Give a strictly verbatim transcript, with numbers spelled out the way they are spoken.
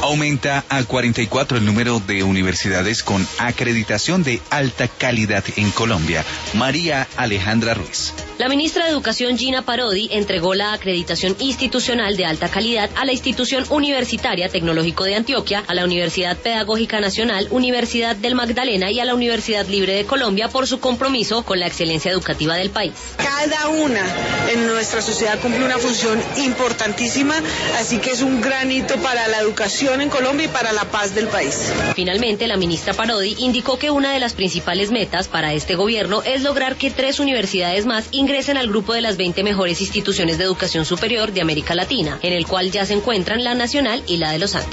Aumenta a cuarenta y cuatro el número de universidades con acreditación de alta calidad en Colombia. María Alejandra Ruiz. La ministra de Educación, Gina Parodi, entregó la acreditación institucional de alta calidad a la Institución Universitaria Tecnológico de Antioquia, a la Universidad Pedagógica Nacional, Universidad del Magdalena y a la Universidad Libre de Colombia por su compromiso con la excelencia educativa del país. Cada una en nuestra sociedad cumple una función importantísima, así que es un gran hito para la educación en Colombia y para la paz del país. Finalmente, la ministra Parodi indicó que una de las principales metas para este gobierno es lograr que tres universidades más ingresen al grupo de las veinte mejores instituciones de educación superior de América Latina, en el cual ya se encuentran la Nacional y la de los Andes.